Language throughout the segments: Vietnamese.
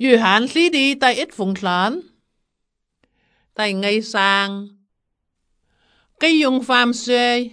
Yu hạn lý đi tại ít phụng lớn. Tại ngày sang. Cái dùng phạm xuê.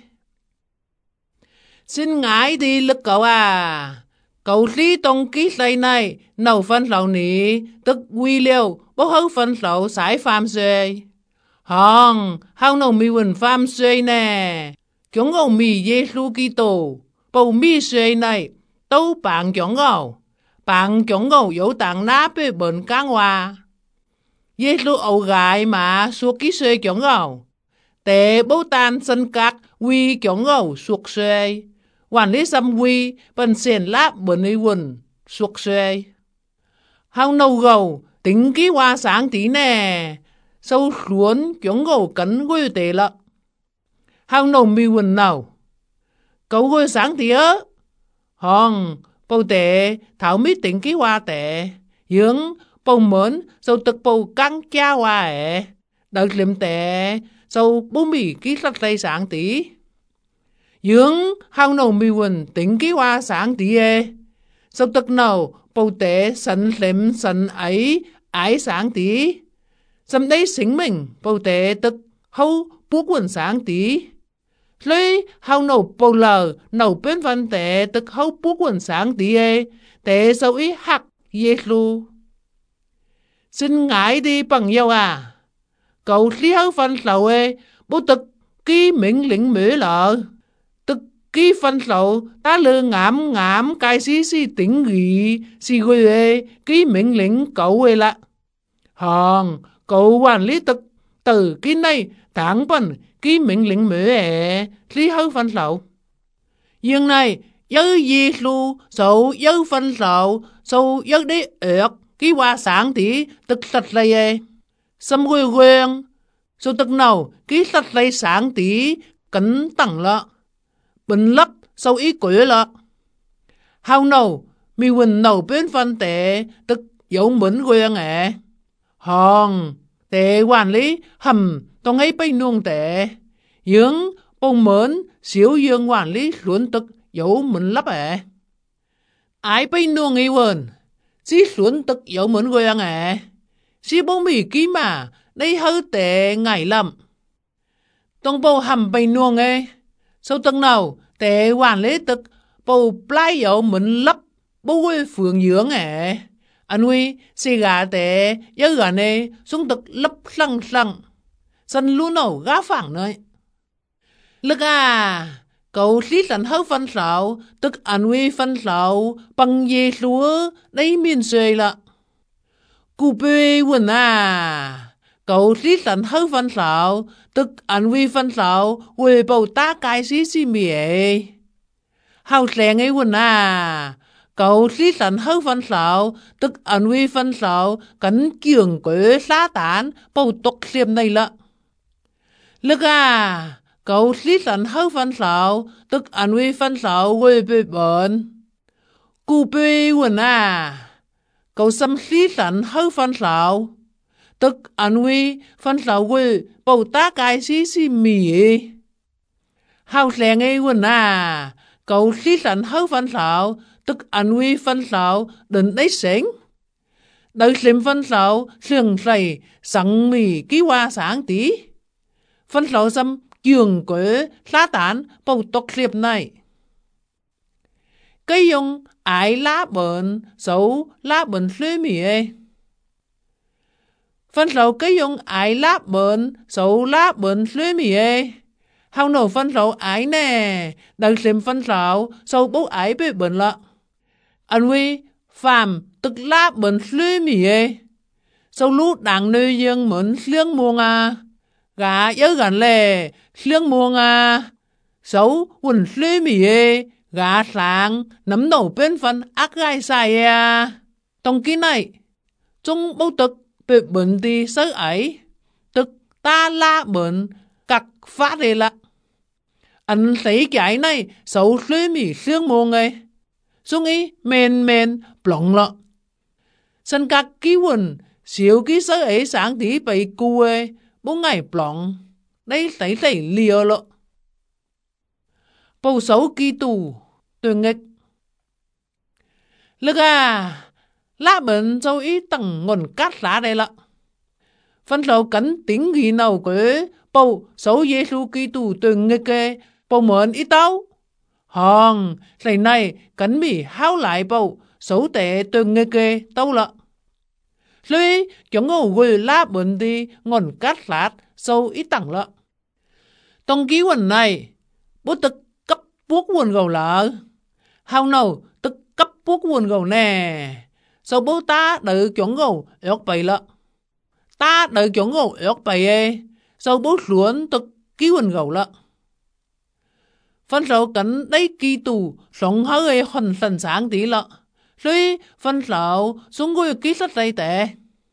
Xin ngái đi lực cậu à. Cậu lý tông ký lấy này. Nâu phân lậu ní. Tức quy liêu. Bố hấu phân lậu sải phạm xuê. Hông. Hông nâu mi quần phạm xuê nè. Chúng ngầu mi Giê-xu Kitô. Bầu mi xuê này. Tâu bạn chúng ngầu. Bạn chúng ngầu yếu tặng ná bê bệnh cáng hòa. Giê-xu ẩu gái mà suốt ký xuê chúng ngầu. Tế bố tan sân các quy chúng ngầu suốt xuê. Hoàn lý xâm quy bần xền láp bần y quần suốt xuê. Hông nâu gầu tính ký hoa sáng tí nè. Sâu xuống chúng ngầu cấn quy tế lợ. Hông nâu mi quần nào. Cậu quy sáng tí ớ. Hông bầu tế thảo mít tính ký hoa tế. Dưỡng bầu mến sâu tức bầu căng cha hoa ế. Đợt liếm tế sâu bố mì ký sạch lây sáng tí. Dưỡng hông nâu mi quần tính ký hoa sáng tí ế. Sâu tức nào bầu tế sẵn liếm sẵn ấy ái sáng tí. Xâm đấy xính mình bầu tế tức hâu bố quần sáng tí. Lấy hông nâu bầu lờ nâu bên văn tế tức hâu bố quần sáng tí ế. Tế sâu ý hạc Giê-xu. Xin ngái đi bằng nhau à. Cậu lý hấu phân lậu ế. Bố tức ký mình lính mế lợ. Tức ký phân lậu ta lơ ngám cái xí tính ghi xì gửi ế. Ký mình lính cậu ế lạ. Hòn cậu hoàn lý tức từ ký này tháng bần ký mình lính mế ế. Lý hấu phân lậu. Nhưng này dấu Giê-xu sâu dấu phân lậu sâu dấu đi ớt. Ký hoa sáng tí tức sạch lây ế. Xâm quê quen. Số tức nào ký sạch lây sáng tí cấn tặng lợ. Bình lấp sâu ý quế lợ. Hào nào mi quần nào bên phân tế tức dấu mến quen ế. Hòn tế hoàn lý hầm tông ấy bây nuông tế. Dưỡng bông mến xíu dương hoàn lý xuống tức dấu mến lấp ế. Ái bây nuông ý quần. Xí xuống tức dấu mến quen ế. Xí bố mì ký mà. Đây hư tế ngải lầm. Tông bầu hầm bày nuông ế. Sau tầng nào tế hoàn lý tức bầu plai dấu mến lấp bố quê phường dưỡng ế. Anh huy xì gà tế dấu gà nê xuống tức lấp lăng lăng. Sân lưu nào gá phẳng nơi. Lực à. Cậu lý sẵn hấu phân sạo tức anh huy phân sạo bằng Giê-xu đây miền xuê lạ. Cụ bê quần à. Cậu lý sẵn hấu phân sạo tức anh huy phân sạo quê bầu ta cái xí mì ế. Hào sẹn ấy quần à. Cậu lý sẵn hấu phân sạo tức anh huy phân sạo cắn kiềng quế xá tán bầu tốc xiêm này lạ. Lực à. Cậu lý sẵn hấu phân sạo tức anh huy phân sạo quê bê bẩn. Cụ bê quần à. Cậu xâm lý sẵn hấu phân sạo tức anh huy phân sạo quê bầu ta cái xí mì ế. Hào sẹn ấy quần à. Cậu lý sẵn hấu phân sạo tức anh huy phân sạo đến đấy xính. Đợi xem phân sạo sườn sầy sẵn mì ký hoa sáng tí. Phân sạo xâm dường quế lá tán bầu tốc liệp này. Cái dùng ái lá bệnh xấu lá bệnh lưới mì ế. Phân sạo cái dùng ái lá bệnh xấu lá bệnh lưới mì ế. Hào nổ phân sạo ái nè. Đừng xem phân sạo xấu bố ái bê bệnh lạ. Anh huy phàm tức lá bệnh lưới mì ế. Xấu lũ đảng nơi dương mến liêng muông à. Gà yếu gần lề liêng muông à. Xấu quần lưới mì ế. Gà sáng nắm đầu bên phân ác gai xài à. Trong ký này chúng bố tức bệ bệnh đi sớ ấy. Tức ta la bệnh cặc phát đề lạ. Anh thấy cái này xấu lưới mì liêng muông ấy. Xuống ý men plọng lọ. Sân các ký quần xíu ký sớ ấy sáng tí bày cù ấy. Bố ngày plọng. Đây thấy liều lọ. Bầu xấu ký tù. Tôi nghịch. Lực à. lá bệnh châu ý tầng nguồn cát lá đây lợ. Phân lầu cắn tiếng ghi nào quế, bầu xấu Giê-xu Kitô từng nghe kê, bầu mượn ít tao. Hòn, lần này cắn mì hao lại bầu, xấu tệ từng nghe kê tao lợ. Lui, chúng ngô gửi lá bệnh đi nguồn cát lát, sâu ít tầng lợ. Trong ký quần này, bố tức cấp buộc quần gầu lợ. Hào nào tức cấp buộc quần gầu nè. Sau bố ta đợi chúng gầu ớt bày lợ. Ta đợi chúng gầu ớt bày ê. Sau bố xuống tức ký quần gầu lợ. Phân sầu cắn đấy kỳ tù sống hơi hoàn sẵn sáng tí lợ. Lui phân sầu xuống gửi ký sách đây tệ.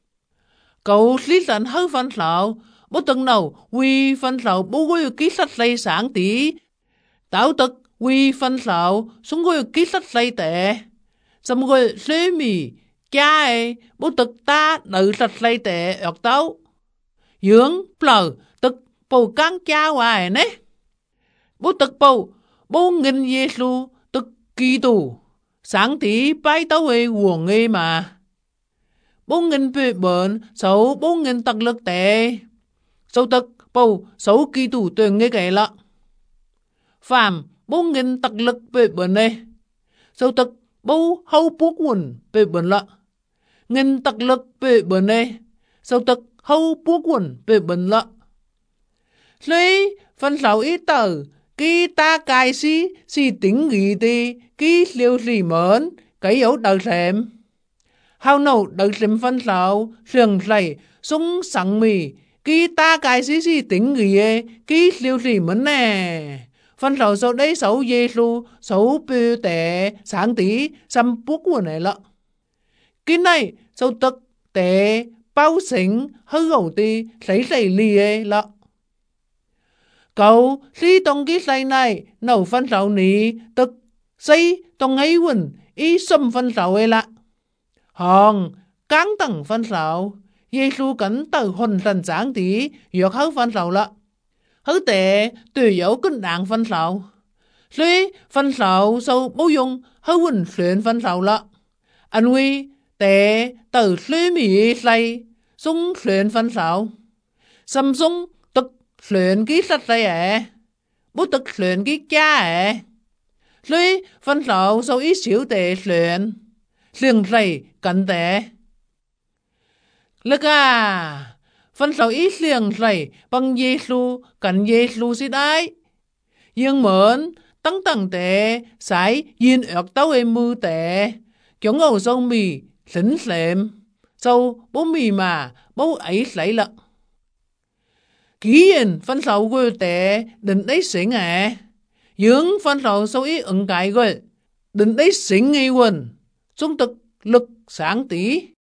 Cậu lý sẵn hơi phân sầu. Bố từng nào vì phân sầu bố gửi ký sách đây sáng tí. Tao tức vì phân sầu xuống gửi ký sách đây tệ. Xong rồi xế mì cha ấy bố tức ta đợi sách đây tệ ớt tao. Dưỡng phở tức bầu căng cha hoài nế. Bố tức bố nghìn Giê-xu tức Kitô sáng tí bái tao về quần nghi mà. Bố nghìn bề bệnh xấu bố nghìn tật lực tệ. Sau tức bầu xấu Kitô tuyên nghe kể lạ. Phạm bố nghìn tật lực bề bệnh này. Sau tức bố hâu buộc quần bề bệnh lạ. Nghìn tật lực bề bệnh này. Sau tức hâu buộc quần bề bệnh lạ. Lấy phân sáu ít tờ. Khi ta cài si tính nghĩ thì khi liều gì mớn, cái yếu đợi xem. Hào nâu đợi xem phân sáu, sườn dày, súng sẵn mì, khi ta cài si tính nghĩ khi liều gì mớn nè. Phân sáu sau đây xấu Giê-xu, xấu bê tệ, sáng tí, xăm bút của này lợ. Cái này, xấu tức, tệ, bao xính, hơi gầu tí, lấy lì lợ. Cậu khi trong cái xây này nấu phân sầu ní tức xây trong ấy quần ý xâm phân sầu ấy lạ. Hòn cáng tầng phân sầu Giê-xu cẩn tờ hồn thần sáng tí dược hấu phân sầu lạ. Hấu tệ tùy dấu kinh đảng phân sầu. Tuy phân sầu sâu bố dùng hấu quần xuyên phân sầu lạ. Anh huy tệ tờ suy mì xây sung xuyên phân sầu. Xâm sung luyện ký sách đây bố tức luyện ký cha Lui phân sầu sau ít xíu tệ luyện rầy cẩn tệ. Lực phân sầu ít liềng rầy bằng Giê-xu cẩn Giê-xu xí đáy. Nhưng mớn tăng tầng tệ sái yên ớt tao mưu tệ. Chúng ngầu sâu mì lính lệm. Sau bố mì mà bố ấy lấy lợ. Ký yên phân sầu gửi tệ định đấy xính dưỡng phân sầu sâu ý ứng cái gửi định đấy xính nghi quần. Chúng tức lực sáng tí.